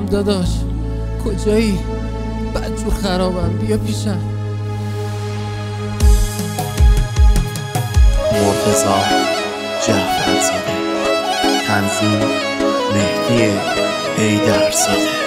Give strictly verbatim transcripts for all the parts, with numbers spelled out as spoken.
داداش کجایی؟ بدجور خرابم، بیا پیشم. مرتضی جعفرزاده، تنظیم مهدی حیدرزاده.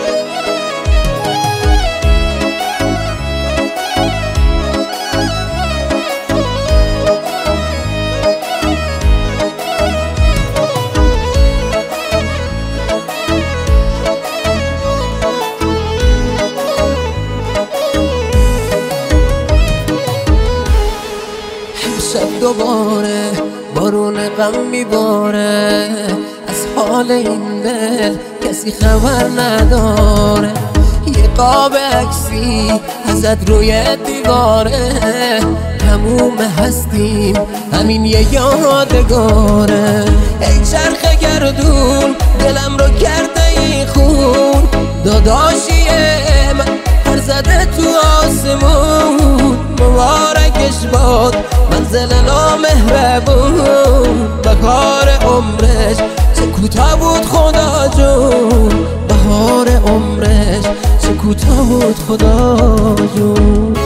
شب دوباره بارون غم میباره، از حال این دل کسی خبر نداره. یه قاب عکسی ازت روی دیواره، تموم هستیم همین یه یادگاره. ای چرخ گردون دلم رو کرده این خون، داداشیه من پر زده تو آسمون. مبارکش باد منزل نامهربون، بهار عمرش چه کوتاه بود خدا جون. بهار عمرش چه کوتاه بود خدا جون.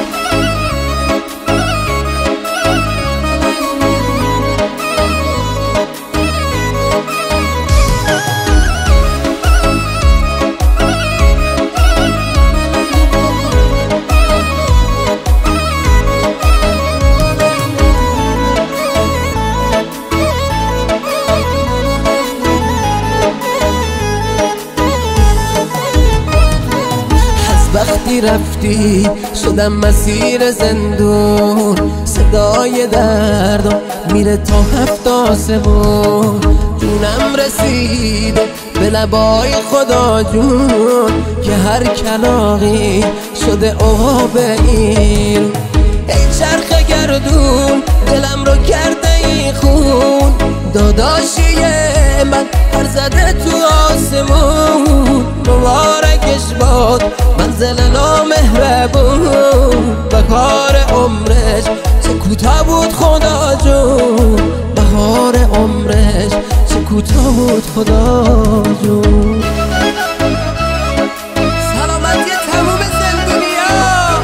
وقتی رفتی شدم مسیر زندون، صدای دردم میره تا هفت آسمون. جونم رسیده به لبای خدا جون، که هر کلاغی شده آب این. ای چرخ گردون دلم رو کرده این خون، داداشیه من پر زده تو آسمون. مبارکش باد منزل نامهربون، بهار عمرش چه کوتاه بود خدا جون. بهار عمرش چه کوتاه بود خدا جون. سلامتی تموم زندونیا،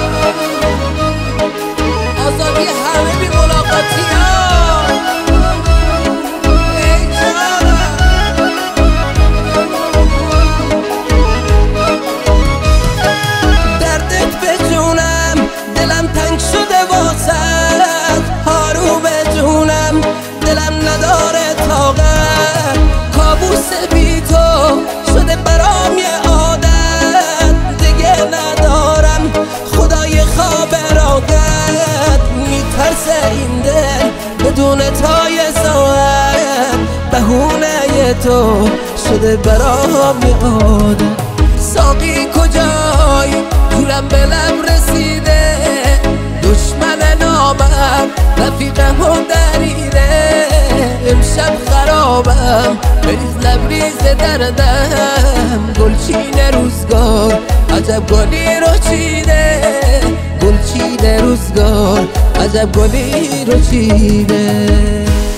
آزادی همه بی ملاقاتی ها. شده برام یه عادت، دیگه ندارم خدای خواب ارادت. میترسه این دل بدون تای ساعت، بهونه تو شده برام یه عادت. ساقی کجایی؟ جونم به لب رسیده، دشمن نامم رفیقم و دریده. امشب خرابم بریز لبریز دردم، گلچین روزگار عجب گلی رو چیده. گلچین روزگار عجب گلی رو چیده.